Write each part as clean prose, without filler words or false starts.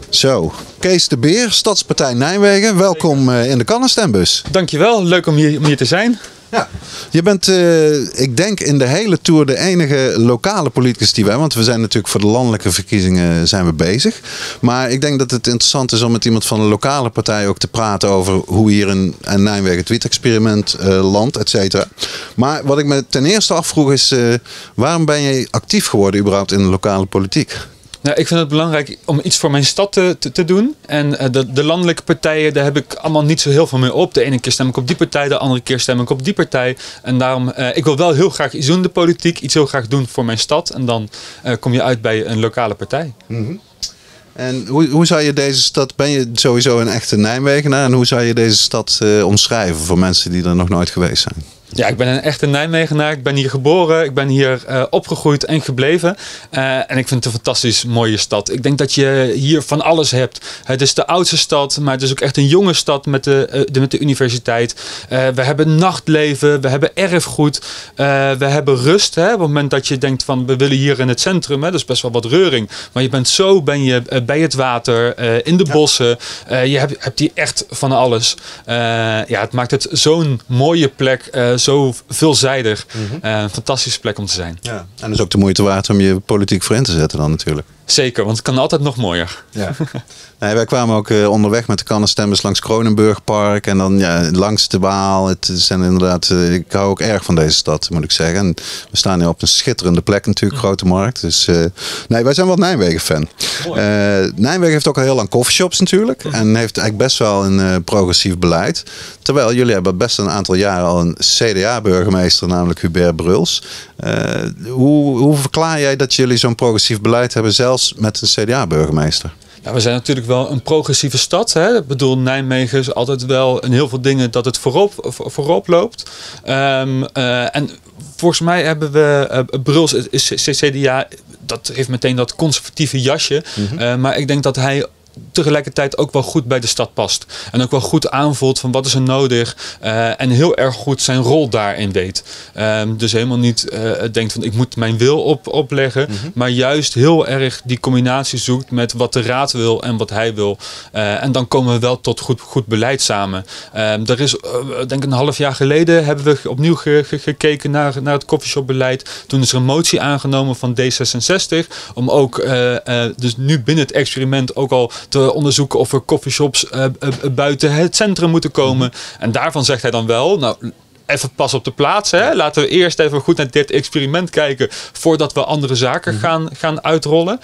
Zo, Kees de Beer, Stadspartij Nijmegen. Welkom in de Kannenstembus. Dankjewel, leuk om hier te zijn. Ja. Je bent, ik denk, in de hele Tour de enige lokale politicus die we hebben. Want we zijn natuurlijk voor de landelijke verkiezingen zijn we bezig. Maar ik denk dat het interessant is om met iemand van een lokale partij ook te praten over hoe hier in Nijmegen het wiet-experiment landt, et cetera. Maar wat ik me ten eerste afvroeg is, waarom ben je actief geworden überhaupt in de lokale politiek? Nou, ik vind het belangrijk om iets voor mijn stad te doen. En de landelijke partijen, daar heb ik allemaal niet zo heel veel mee op. De ene keer stem ik op die partij, de andere keer stem ik op die partij. En daarom, ik wil wel heel graag iets doen in de politiek. Iets heel graag doen voor mijn stad. En dan kom je uit bij een lokale partij. Mm-hmm. En hoe zou je deze stad, ben je sowieso een echte Nijmegenaar? En hoe zou je deze stad omschrijven voor mensen die er nog nooit geweest zijn? Ja, ik ben een echte Nijmegenaar. Ik ben hier geboren. Ik ben hier opgegroeid en gebleven. En ik vind het een fantastisch mooie stad. Ik denk dat je hier van alles hebt. Het is de oudste stad, maar het is ook echt een jonge stad met de universiteit. We hebben nachtleven, we hebben erfgoed, we hebben rust. Hè? Op het moment dat je denkt van we willen hier in het centrum, hè? Dat is best wel wat reuring. Maar je bent bij het water, in de bossen. Je hebt hier echt van alles. Het maakt het zo'n mooie plek. Zo veelzijdig. Een fantastische plek om te zijn. Ja. En dat is ook de moeite waard om je politiek voor in te zetten dan natuurlijk. Zeker, want het kan altijd nog mooier. Ja. Nee, wij kwamen ook onderweg met de Kannenstembus langs Kronenburgpark en dan langs de Waal. Het zijn inderdaad, ik hou ook erg van deze stad, moet ik zeggen. En we staan hier op een schitterende plek natuurlijk, Grote Markt. Dus nee, wij zijn wel Nijmegen-fan. Nijmegen heeft ook al heel lang coffeeshops natuurlijk. En heeft eigenlijk best wel een progressief beleid. Terwijl jullie hebben best een aantal jaren al een CDA-burgemeester, namelijk Hubert Bruls. Hoe verklaar jij dat jullie zo'n progressief beleid hebben, zelfs met een CDA-burgemeester? Ja, we zijn natuurlijk wel een progressieve stad. Hè? Ik bedoel, Nijmegen is altijd wel in heel veel dingen dat het voorop loopt. En volgens mij hebben we Bruls is CDA, dat heeft meteen dat conservatieve jasje. Maar ik denk dat hij tegelijkertijd ook wel goed bij de stad past. En ook wel goed aanvoelt van wat is er nodig. En heel erg goed zijn rol daarin weet. Dus helemaal niet denkt van ik moet mijn wil opleggen. Maar juist heel erg die combinatie zoekt met wat de raad wil en wat hij wil. En dan komen we wel tot goed beleid samen. Er is, denk ik een half jaar geleden hebben we opnieuw gekeken naar het coffeeshopbeleid. Toen is er een motie aangenomen van D66. Om ook dus nu binnen het experiment ook al te onderzoeken of er coffeeshops buiten het centrum moeten komen. En daarvan zegt hij dan wel, nou, even pas op de plaats. Hè? Laten we eerst even goed naar dit experiment kijken voordat we andere zaken gaan uitrollen.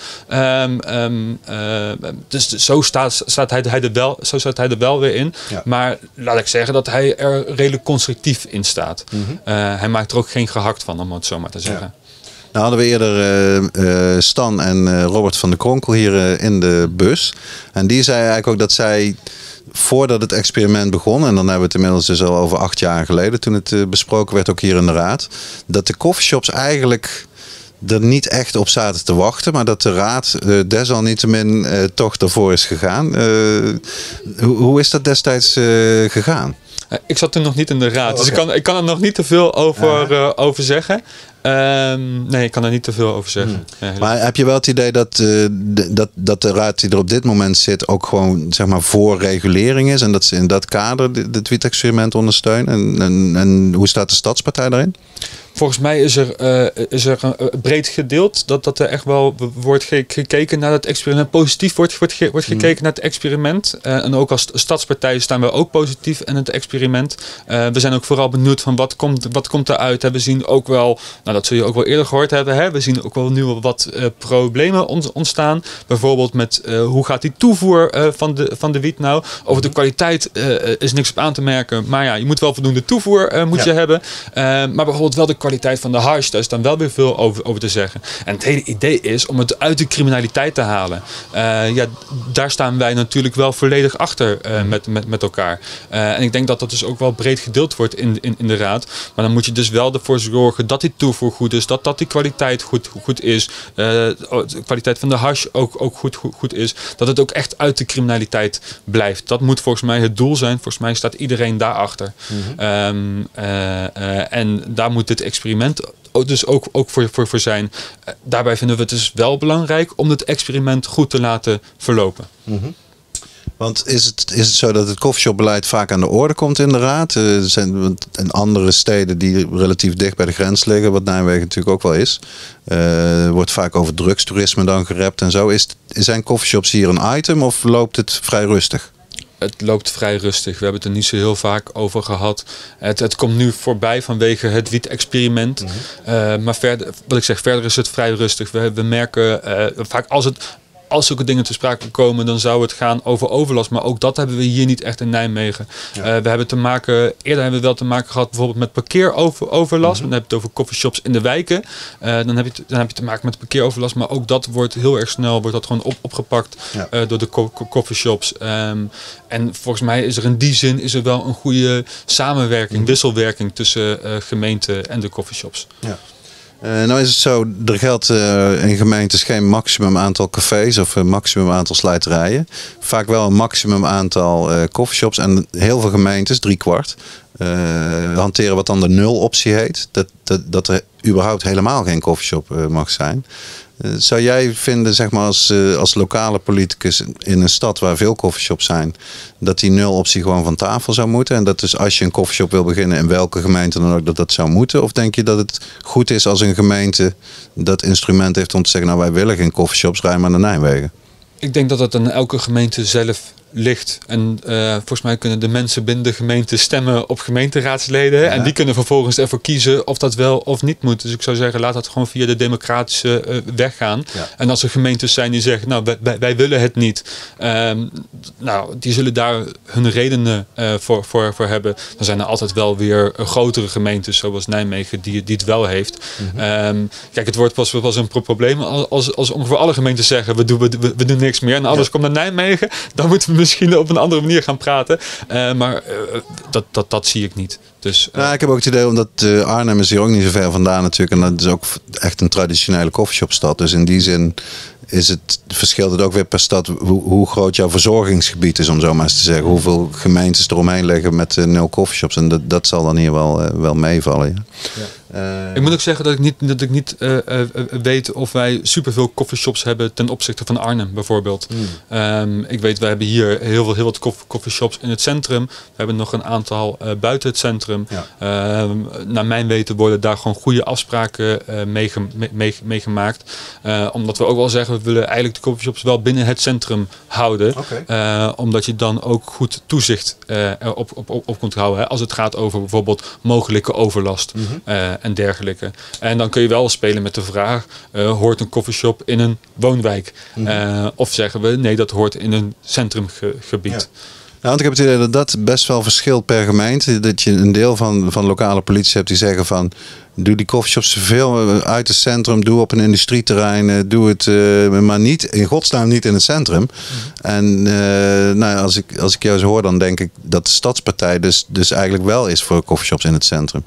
Dus zo staat hij er wel weer in. Ja. Maar laat ik zeggen dat hij er redelijk constructief in staat. Hij maakt er ook geen gehakt van, om het zo maar te zeggen. Ja. Nou hadden we eerder Stan en Robert van de Kronkel hier in de bus. En die zei eigenlijk ook dat zij, voordat het experiment begon, en dan hebben we het inmiddels dus al over 8 jaar geleden, toen het besproken werd ook hier in de raad, dat de coffeeshops eigenlijk er niet echt op zaten te wachten, maar dat de raad desalniettemin toch ervoor is gegaan. Hoe is dat destijds gegaan? Ik zat toen nog niet in de raad, dus ik kan er nog niet te veel over zeggen. Nee, ik kan er niet te veel over zeggen. Ja, maar heb je wel het idee dat de raad die er op dit moment zit ook gewoon zeg maar voor regulering is en dat ze in dat kader het wiet-experiment ondersteunen? En hoe staat de Stadspartij daarin? Volgens mij is er breed gedeeld dat er echt wel wordt gekeken naar het experiment. Positief wordt gekeken naar het experiment. En ook als Stadspartij staan we ook positief in het experiment. We zijn ook vooral benieuwd van wat komt eruit. We zien ook wel, nou dat zul je ook wel eerder gehoord hebben. Hè? We zien ook wel nu wat problemen ontstaan. Bijvoorbeeld met hoe gaat die toevoer van de wiet nou. Over de kwaliteit is niks op aan te merken. Maar ja, je moet wel voldoende toevoer je hebben. Maar bijvoorbeeld wel de kwaliteit van de hash, daar is dan wel weer veel over te zeggen. En het hele idee is om het uit de criminaliteit te halen. Daar staan wij natuurlijk wel volledig achter met elkaar. En ik denk dat dat dus ook wel breed gedeeld wordt in de raad. Maar dan moet je dus wel ervoor zorgen dat die toevoer goed is, dat die kwaliteit goed is, de kwaliteit van de hash ook goed is, dat het ook echt uit de criminaliteit blijft. Dat moet volgens mij het doel zijn. Volgens mij staat iedereen daarachter. En daar moet dit experiment dus ook voor zijn. Daarbij vinden we het dus wel belangrijk om het experiment goed te laten verlopen. Mm-hmm. Want is het zo dat het coffeeshopbeleid vaak aan de orde komt in de raad? Er zijn in andere steden die relatief dicht bij de grens liggen, wat Nijmegen natuurlijk ook wel is. Wordt vaak over drugstoerisme dan gerept en zo. Zijn coffeeshops hier een item of loopt het vrij rustig? Het loopt vrij rustig. We hebben het er niet zo heel vaak over gehad. Het komt nu voorbij vanwege het wiet-experiment. Mm-hmm. Maar verder, wat ik zeg, verder is het vrij rustig. We merken vaak als zulke dingen te sprake komen, dan zou het gaan over overlast. Maar ook dat hebben we hier niet echt in Nijmegen. Ja. Eerder hebben we wel te maken gehad bijvoorbeeld met parkeeroverlast. Dan heb je het over coffeeshops in de wijken. Dan heb je te maken met parkeeroverlast. Maar ook dat wordt heel erg snel gewoon opgepakt door de coffeeshops. En volgens mij is er in die zin wel een goede samenwerking, wisselwerking tussen gemeente en de coffeeshops. Ja. Nou is het zo, er geldt in gemeentes geen maximum aantal cafés of een maximum aantal slijterijen. Vaak wel een maximum aantal coffeeshops en heel veel gemeentes, 3/4, hanteren wat dan de nul-optie heet. Dat er überhaupt helemaal geen coffeeshop mag zijn. Zou jij vinden, zeg maar als lokale politicus in een stad waar veel coffeeshops zijn, dat die nul-optie gewoon van tafel zou moeten? En dat dus als je een coffeeshop wil beginnen, in welke gemeente dan ook, dat zou moeten? Of denk je dat het goed is als een gemeente dat instrument heeft om te zeggen, nou wij willen geen coffeeshops, rij maar naar Nijmegen? Ik denk dat het aan elke gemeente zelf ligt. En volgens mij kunnen de mensen binnen de gemeente stemmen op gemeenteraadsleden. Ja. En die kunnen vervolgens ervoor kiezen of dat wel of niet moet. Dus ik zou zeggen, laat dat gewoon via de democratische weg gaan. Ja. En als er gemeentes zijn die zeggen, nou wij willen het niet. Die zullen daar hun redenen voor hebben. Dan zijn er altijd wel weer grotere gemeentes zoals Nijmegen die het wel heeft. Mm-hmm. Kijk, het wordt pas een probleem als ongeveer alle gemeentes zeggen, we doen niks meer. En alles komt naar Nijmegen. Dan moeten we misschien op een andere manier gaan praten. Maar dat zie ik niet. Dus, ik heb ook het idee, omdat Arnhem is hier ook niet zo ver vandaan natuurlijk. En dat is ook echt een traditionele coffeeshopstad. Dus in die zin verschilt het ook weer per stad hoe groot jouw verzorgingsgebied is, om zo maar eens te zeggen. Hoeveel gemeentes eromheen liggen met 0 coffeeshops. En dat zal dan hier wel meevallen. Ja. Ja. Ik moet ook zeggen dat ik niet weet of wij superveel coffeeshops hebben ten opzichte van Arnhem bijvoorbeeld. Ik weet, wij hebben hier heel wat coffeeshops in het centrum. We hebben nog een aantal buiten het centrum. Ja. Naar mijn weten worden daar gewoon goede afspraken meegemaakt. Omdat we ook wel zeggen, we willen eigenlijk de coffeeshops wel binnen het centrum houden. Okay. Omdat je dan ook goed toezicht op kunt houden. Hè, als het gaat over bijvoorbeeld mogelijke overlast. Mm-hmm. En dergelijke. En dan kun je wel spelen met de vraag, hoort een coffeeshop in een woonwijk? Mm-hmm. Of zeggen we, nee, dat hoort in een centrumgebied. Ja. Nou, want ik heb het idee dat dat best wel verschilt per gemeente. Dat je een deel van lokale politie hebt die zeggen van, doe die coffeeshops zoveel uit het centrum, doe op een industrieterrein, doe het maar niet, in godsnaam niet in het centrum. Mm-hmm. En als ik jou zo hoor, dan denk ik dat de Stadspartij dus eigenlijk wel is voor coffeeshops in het centrum.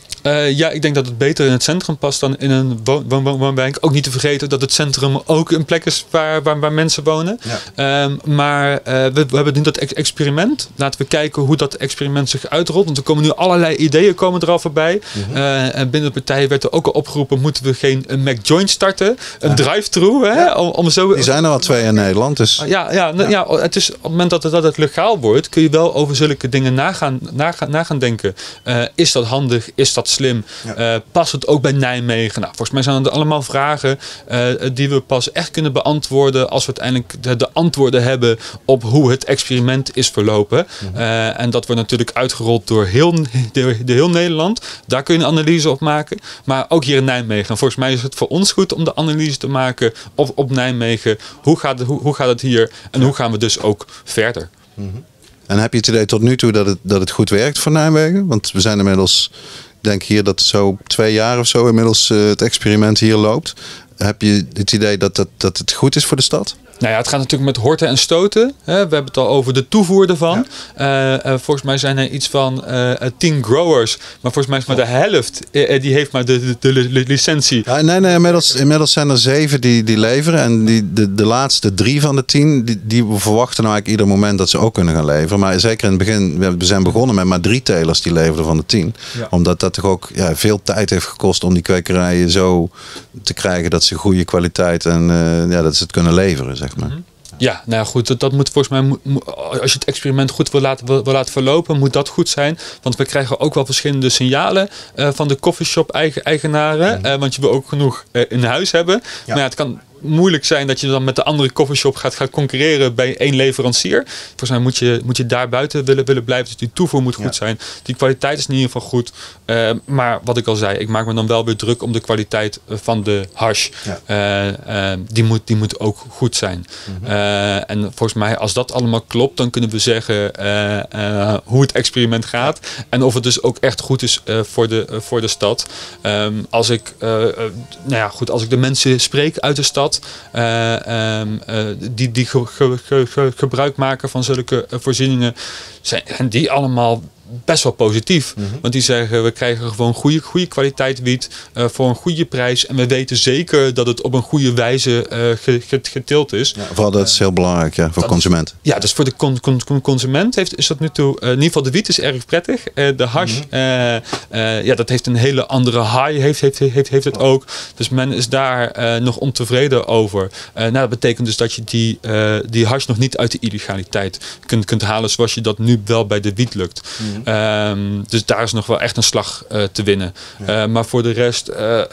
Ik denk dat het beter in het centrum past dan in een woonwijk. Ook niet te vergeten dat het centrum ook een plek is waar mensen wonen. Ja. Maar we hebben nu dat experiment. Laten we kijken hoe dat experiment zich uitrolt. Want er komen nu allerlei ideeën er al voorbij. Mm-hmm. En binnen de partij werd er ook al opgeroepen, moeten we geen McJoint starten? Een drive-thru? Hè? Om zo... Die zijn er al 2 in Nederland. Dus... Het is op het moment dat het legaal wordt, kun je wel over zulke dingen na gaan denken. Is dat handig? Is dat slim? Ja. Past het ook bij Nijmegen? Nou, volgens mij zijn het allemaal vragen die we pas echt kunnen beantwoorden als we uiteindelijk de antwoorden hebben op hoe het experiment is verlopen. Mm-hmm. En dat wordt natuurlijk uitgerold door heel Nederland. Daar kun je een analyse op maken. Maar ook hier in Nijmegen. En volgens mij is het voor ons goed om de analyse te maken op Nijmegen. Hoe gaat het hier? En hoe gaan we dus ook verder? Mm-hmm. En heb je het idee tot nu toe dat het goed werkt voor Nijmegen? Want we zijn inmiddels, ik denk hier dat zo 2 jaar of zo inmiddels het experiment hier loopt. Heb je het idee dat het goed is voor de stad? Nou ja, het gaat natuurlijk met horten en stoten. We hebben het al over de toevoer ervan. Ja. Volgens mij zijn er iets van 10 growers. Maar volgens mij is maar de helft. Die heeft maar de licentie. Ja, nee, inmiddels zijn er 7 die leveren. En de laatste 3 van de 10, die we verwachten nou eigenlijk ieder moment dat ze ook kunnen gaan leveren. Maar zeker in het begin, we zijn begonnen met maar 3 telers die leverden van de 10. Ja. Omdat dat toch ook veel tijd heeft gekost om die kwekerijen zo te krijgen dat ze goede kwaliteit en dat ze het kunnen leveren, zeg maar. Ja, nou goed, dat moet volgens mij, als je het experiment goed wil laten verlopen, moet dat goed zijn. Want we krijgen ook wel verschillende signalen van de coffeeshop eigenaren. Want je wil ook genoeg in huis hebben. Ja. Maar het kan moeilijk zijn dat je dan met de andere coffeeshop gaat concurreren bij 1 leverancier. Volgens mij moet je daar buiten willen blijven. Dus die toevoer moet goed zijn. Die kwaliteit is in ieder geval goed. Maar wat ik al zei, ik maak me dan wel weer druk om de kwaliteit van de hash. Ja. Die moet ook goed zijn. En volgens mij, als dat allemaal klopt, dan kunnen we zeggen hoe het experiment gaat. En of het dus ook echt goed is voor de stad. Als ik de mensen spreek uit de stad, die gebruik maken van zulke voorzieningen, zijn die allemaal best wel positief. Want die zeggen, we krijgen gewoon goede kwaliteit wiet voor een goede prijs. En we weten zeker dat het op een goede wijze geteeld is. Ja, vooral dat is heel belangrijk voor consument. Ja, dus voor de consument is dat nu toe, in ieder geval de wiet is erg prettig. De hash, dat heeft een hele andere high, heeft het ook. Dus men is daar nog ontevreden over. Dat betekent dus dat je die hash nog niet uit de illegaliteit kunt halen zoals je dat nu wel bij de wiet lukt. Dus daar is nog wel echt een slag te winnen. Ja. Maar voor de rest,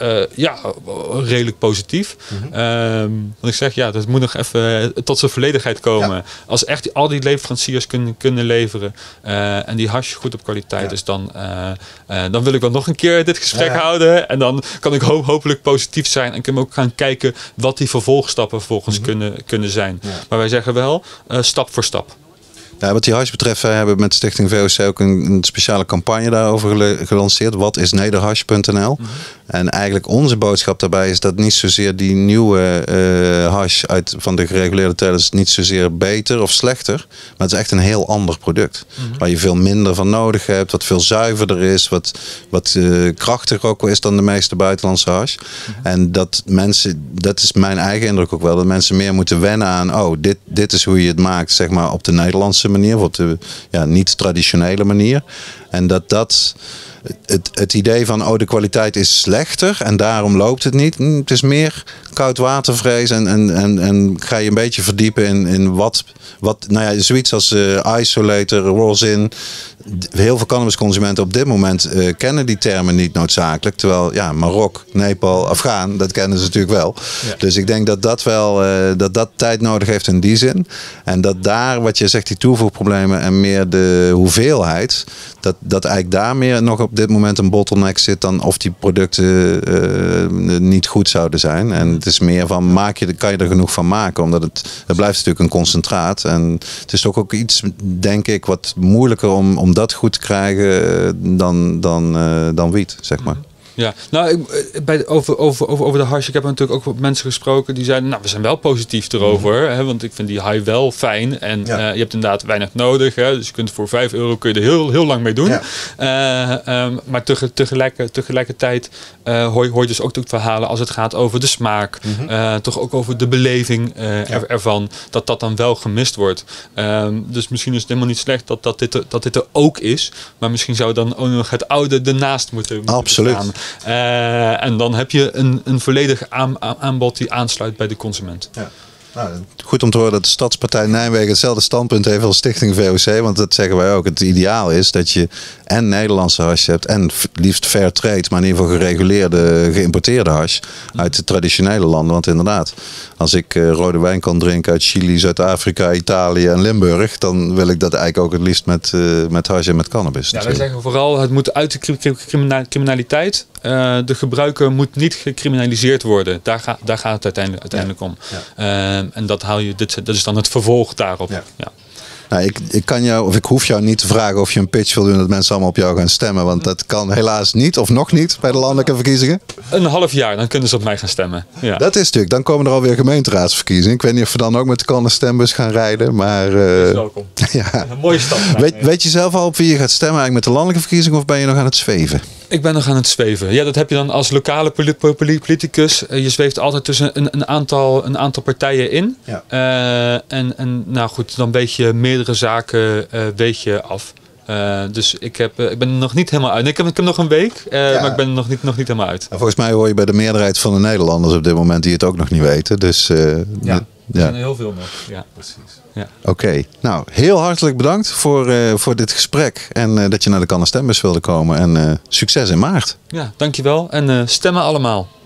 redelijk positief. Want ik zeg, dat moet nog even tot zijn volledigheid komen. Ja. Als echt al die leveranciers kunnen leveren en die hash goed op kwaliteit is, dan wil ik wel nog een keer dit gesprek houden. En dan kan ik hopelijk positief zijn en kunnen we ook gaan kijken wat die vervolgstappen vervolgens kunnen zijn. Ja. Maar wij zeggen wel, stap voor stap. Ja, wat die hash betreft, wij hebben met Stichting VOC ook een speciale campagne daarover gelanceerd. Wat is nederhash.nl? En eigenlijk onze boodschap daarbij is dat niet zozeer die nieuwe hash van de gereguleerde telers niet zozeer beter of slechter. Maar het is echt een heel ander product. Waar je veel minder van nodig hebt, wat veel zuiverder is, wat krachtiger ook is dan de meeste buitenlandse hash. En dat is mijn eigen indruk ook wel, dat mensen meer moeten wennen aan, dit is hoe je het maakt, zeg maar, op de Nederlandse manier, of op de niet-traditionele manier. En het idee van de kwaliteit is slechter en daarom loopt het niet. Het is meer koudwatervrees en ga je een beetje verdiepen in wat zoiets als isolator, rosin. Heel veel cannabisconsumenten op dit moment kennen die termen niet noodzakelijk. Terwijl Marok, Nepal, Afghaan, dat kennen ze natuurlijk wel. Ja. Dus ik denk dat tijd nodig heeft in die zin. En dat daar, wat je zegt, die toevoegproblemen en meer de hoeveelheid, dat eigenlijk daar meer nog op dit moment een bottleneck zit dan of die producten niet goed zouden zijn. En het is meer van, kan je er genoeg van maken? Omdat het blijft natuurlijk een concentraat. En het is toch ook iets, denk ik, wat moeilijker om dat goed te krijgen dan wiet, zeg maar. Ja, nou, over de hash, ik heb natuurlijk ook met mensen gesproken die zeiden, we zijn wel positief erover, hè, want ik vind die high wel fijn en je hebt inderdaad weinig nodig, hè, dus je kunt voor €5 kun je er heel lang mee doen. Ja. Maar tegelijkertijd hoor je dus ook de verhalen als het gaat over de smaak, toch ook over de beleving ervan, dat dan wel gemist wordt. Dus misschien is het helemaal niet slecht dat dit er ook is, maar misschien zou dan ook nog het oude ernaast moeten bestaan. En dan heb je een volledig aanbod die aansluit bij de consument. Ja. Nou, goed om te horen dat de Stadspartij Nijmegen hetzelfde standpunt heeft als Stichting VOC. Want dat zeggen wij ook. Het ideaal is dat je en Nederlandse hash hebt en liefst fair trade, maar in ieder geval gereguleerde, geïmporteerde hash uit de traditionele landen. Want inderdaad, als ik rode wijn kan drinken uit Chili, Zuid-Afrika, Italië en Limburg, dan wil ik dat eigenlijk ook het liefst met hash en met cannabis. Ja, wij zeggen vooral, het moet uit de criminaliteit. De gebruiker moet niet gecriminaliseerd worden. Daar gaat het uiteindelijk om. Ja. En dat is dan het vervolg daarop. Ja. Ja. Nou, ik kan jou, of ik hoef jou niet te vragen of je een pitch wil doen dat mensen allemaal op jou gaan stemmen. Want dat kan helaas niet, of nog niet, bij de landelijke verkiezingen. Een half jaar, dan kunnen ze op mij gaan stemmen. Ja. Dat is natuurlijk, dan komen er alweer gemeenteraadsverkiezingen. Ik weet niet of we dan ook met de Cannes stembus gaan rijden, maar... welkom. Ja. Een mooie stad. Weet je zelf al op wie je gaat stemmen eigenlijk met de landelijke verkiezingen, of ben je nog aan het zweven? Ik ben nog aan het zweven. Ja, dat heb je dan als lokale politicus. Je zweeft altijd tussen een aantal partijen in. Ja. En nou goed, dan weet je meerdere zaken weet je af. Dus ik ben er nog niet helemaal uit. Ik heb nog een week, maar ik ben er nog niet helemaal uit. En volgens mij hoor je bij de meerderheid van de Nederlanders op dit moment die het ook nog niet weten. Dus, er zijn er heel veel nog. Ja, precies. Ja. Oké. Nou, heel hartelijk bedankt voor dit gesprek. En dat je naar de Cannes stembus wilde komen. En succes in maart. Ja, dankjewel. En stemmen allemaal.